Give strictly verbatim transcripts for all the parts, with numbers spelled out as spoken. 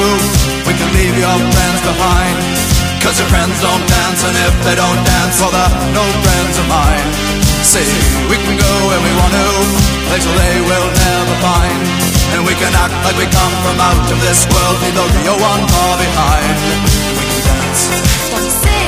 we can leave your friends behind. Cause your friends don't dance, and if they don't dance, well they're no friends of mine. See, we can go where we want to, places they will never find. And we can act like we come from out of this world, leave the real one far behind. We can dance. What do you say?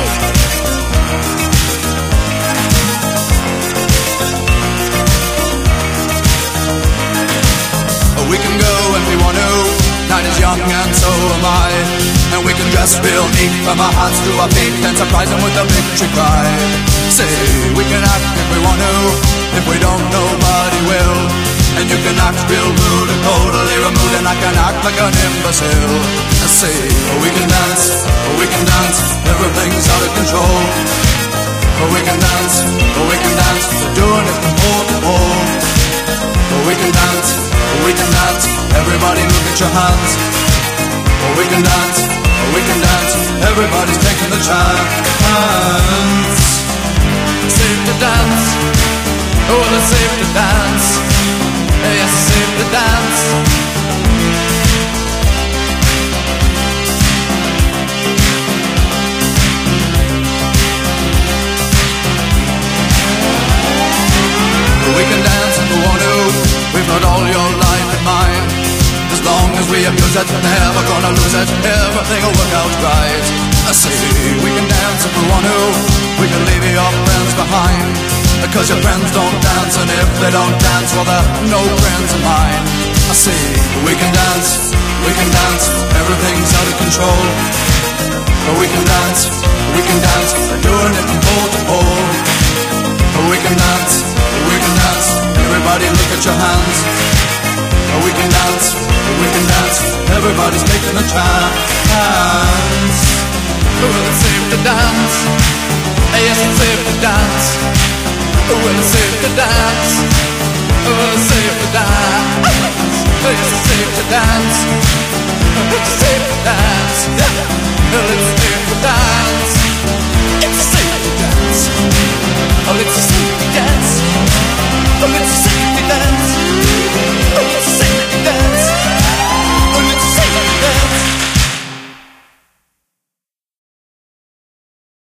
We can go when we want to, night is young and so am I. And we can dress real neat from our hearts to our feet and surprise them with a victory cry. Say, we can act if we want to, if we don't nobody will. And you can act real rude and totally removed, and I can act like an imbecile. And say, oh, we can dance, oh, we can dance, everything's out of control. Oh, we can dance, oh, we can dance, we're doing it from pole to pole. Oh, we can dance, oh, we can dance, everybody look at your hands. Oh, we can dance, oh, we can dance, everybody's taking the chance. It's safe to dance, oh, well it's safe to dance. Yes, it's safe to dance. We can dance if we want to, we've got all your life in mind. As long as we abuse it, never gonna lose it, everything will work out right. I say, we can dance if we want to, we can leave your friends behind. Cause your friends don't dance, and if they don't dance, well they're no friends of mine. I say, we can dance, we can dance, everything's out of control. But we can dance, we can dance, we're doing it from pole to pole. But we can dance, we can dance, everybody look at your hands. Oh, we can dance, we can dance, everybody's taking a chance. Well, it's safe to dance, yes, it's safe to dance. Well, it's safe to dance, well, it's safe to dance.